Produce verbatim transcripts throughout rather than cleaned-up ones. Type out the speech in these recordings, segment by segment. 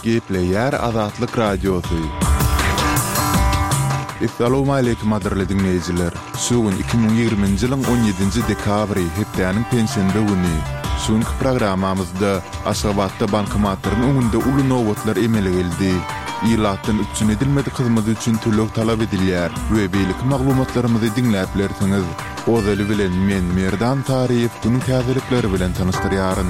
Gepleyer Azatlyk Radiosu. Assalamu alaykum adirli dinleyijiler. Sugun iki bin ýygrymynjy ýylyň on ýedinji dekabry hepdeniň pensiýende güni. Suňky programmamyzda Aşgabatda bankomatlaryň öňünde uly nowatlar emele geldi. Ýylatdan üçin edilmedi hyzmat üçin tölek talap edilýär we beýlik maglumatlarymyzy diňläp bilersiňiz. Ozaly bilen men Merdan Taryýew bunyň täzelikleri bilen tanışdyrýaryn.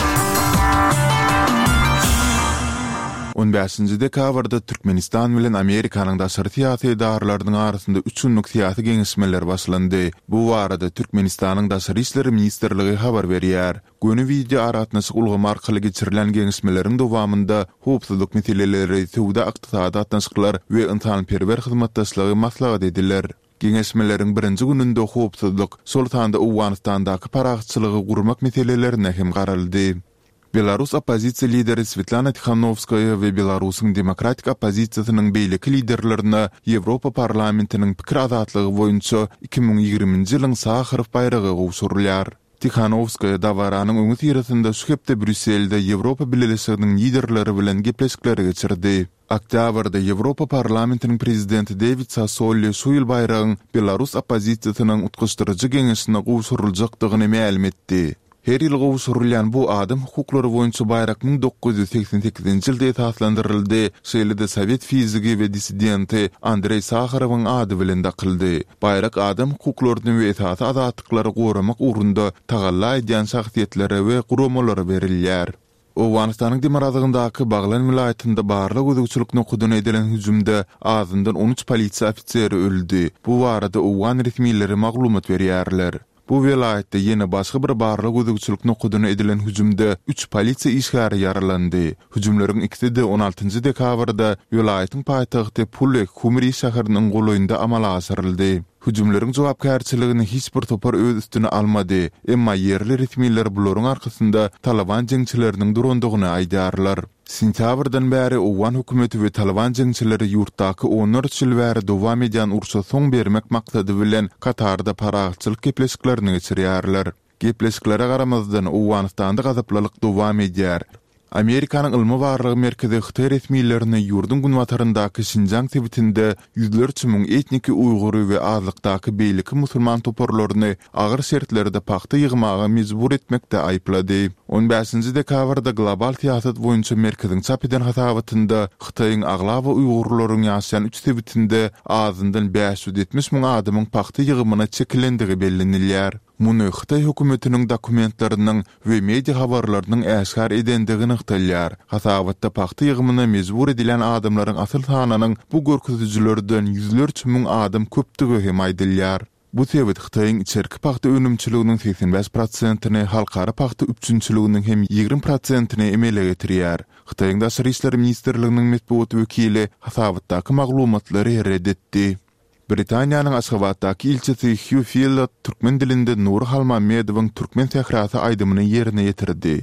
on beşinji dekabrda Türkmenistan bilen Amerikanyň daşary syýasy edaralarynyň arasynda üç günlük syýasy geňişmeler başlandy. Bu barada Türkmenistanyň daşary işleri ministrligi habar berýär. Göni video aratnasy ulgamy arkaly geçirilen geňişmeleriň dowamında howpsuzlyk meseleleri, töwde ykdysady atnaşyklar we yntanperwer hyzmatdaşlygy maslahat ediler. Geňişmeleriň birinji gününde howpsuzlyk, Sultanda Awganistandaky paragatçylygy gurmak meselelerine hem garaldy. Belarus opozisiýa lideri Svetlana Tikhanovskaya we Belarusyň demokratik opozisiýasynyň beýleki liderlerine Ýewropa parlamentiniň pikir azatlygy boýunça iki bin ýygrymynjy ýylyň Sacharow bayragy gowşurulýar. Tikhanovskaya dawaranyň öňü ýerinde şu hepde Brüsselde Ýewropa Birleşiginiň liderleri bilen gepleşikler geçirdi. Oktýabrda Ýewropa parlamentiniň prezidenti David Sassoli şu ýyl bayragyň Belarus opozisiýasynyň utgaşdyrjy geňeşine gowşuruljakdygyny ma'lum etdi. Her ýyl gowşurulýan bu adam hukuklary boýunça bayrak bin dokuz ýüz seksen sekizinji ýylda taslandyryldy. Şeýlede Sowet fizigi we dissidenti Andrey Sakharowyň ady bilen dakyldy. Bayrak adam hukuklaryny we esasy azatlyklary goramak ugrunda tagalla edýän şahsiýetlere we guramalara berilýär. Awganistanyň Demarazygyndaky Baglan vilayatynda barlyk özgürçilik nokudyna edilen hüjümde azyndan on üç polisiýa ofiseri öldü. Bu barada Awgan resmiýetleri maglumat berýärler. Bu vilayatda ýene başga bir barlyk özgürçilik nokudyna edilen hüjümde üç polisiýa işgäri yaralandy. Hüjümleriň ikisi de on altynjy dekabrda vilayatyň paýtagty Pulek Humri şäheriniň golaýynda amala asyryldy. Hüjümleriň jogapkärçiligini hiç bir topar öz üstüne almady. Emma ýerli resmiýetler bularyň arkasynda Taliban jeňçileriniň durandygyny aýdarlar. Sentýabrdan bäri Awgan hökümeti we Taliban jeňçileri ýurtdaky on dört ýyl bäri dowam edýän urşa soň bermek maksady bilen Katarda paragatçylyk gepleşiklerini geçirýärler. Gepleşiklere garamazdan Awganistanda gazaplalyk dowam edýär. Amerikanyň ilmi barlygy merkezi Hytaý resmiýetlerini ýurdun günwataryndaky Şinjang tebitinde ýüzlerçe müň etniki Uýgury we azlykdaky beýleki musulman toparlaryny agyr şertlerde paxta ýygmaga mejbur etmekde aýplady. on beşinji dekabrda global syýasat boýunça merkeziň çap eden hasabatynda Hytaýyň aglawa Uýgurlaryň ýaşaýan üç tebitinde azyndan beş ýüz ýetmiş müň adamyň paxta ýygymyna çekilendigi bellenilýär. Muny Hytaý hökümetiniň dokumentlarynyň we media habarlarynyň äşkar edendigini ýygtylýar. Hasabatda paxta ýygymyna mejbur edilen adamlaryň asyl sanynyň bu görkezijlerden ýüzlerçe müň adam köpdigi hem aýdylýar. Bu sebäp Hytaýyň içerki paxta önümçiliginiň seksen beş prosentyny, halkara paxta üçünçiliginiň hem ýygrimi prosentyny emele getirýär. Hytaýyň daşary işleri ministrliginiň medeniýet wekili hasabatdaky maglumatlary reddetdi. Britaniýanyň Aşgabatdaky ilçesi Hugh Field türkmen dilinde Nur Halmamedowyň türkmen tährasy aýdymyny ýerine ýetirdi.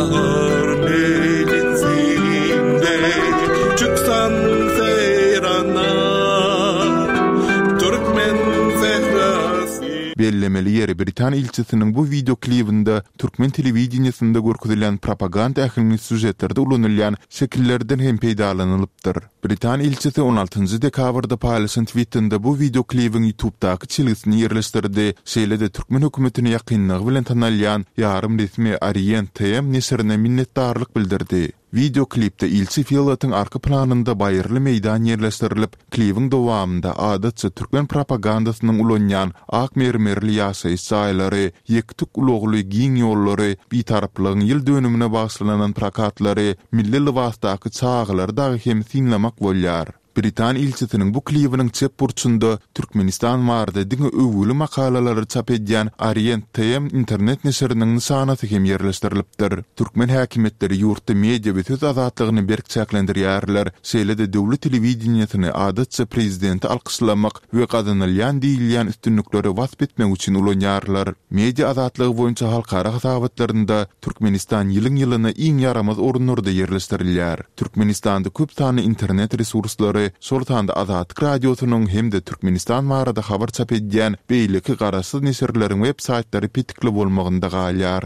Ahar melinzinde çyksan seyrana türkmen bellemeli ýeri Britaniýa ilçesiniň bu video klibinde türkmen telewizionyasynda görkezilen propaganda ähli süjetlerde ulanylýan şekillerden hem peýdalanylypdyr. Britaniýa ilçesi on altynjy dekabrda paýlaşan tweetinde bu video klibiň YouTube'daky çilgisini ýerleşdirdi. Şeýlede türkmen hökümetini ýakynlygy bilen tanalýan ýarym resmi Orient T M neşrine minnetdarlyk bildirdi. Video klipde ilçi Filat'ın arka planında bayırlı meydan yerleştirilip, klibiň dowamında adatça türkmen propagandasynyň ulanýan ak mermerli ýaşaýyş jaýlary, ýektuk ulugly giň ýollary, bitaraplygyň ýyl dönümine bagyşlanan plakatlary, milli libasdaky çağlar dagy hem sinlemek bolýar. Britaniýa ilçesiniň bu klibiniň çep burçunda Türkmenistan barada diňe öwüli makalalary çap edýän Orient T M internet neşriniň nysanasy hem ýerleşdirilipdir. Türkmen häkimetleri ýurtda media we söz azatlygyny berkçäklendirýärler. Şeýlede döwlet telewizionyasy adatça prezidenti alkyşlamak we gazanylýan diýilýän üstünlikleri wasp etmek üçin ulanýarlar. Media azatlygy boýunça halkara hasabatlarynda Türkmenistan ýylyň ýylyna iň yaramaz orunlarda ýerleşdirilýär. Türkmenistanda köp sany internet resurslary Sultanda Azatlyk Radiosynyň hemde Türkmenistan barada habar çap edýän beýleki garaşsyz neşirleriň web saýtlary pitikli bolmagynda galýar.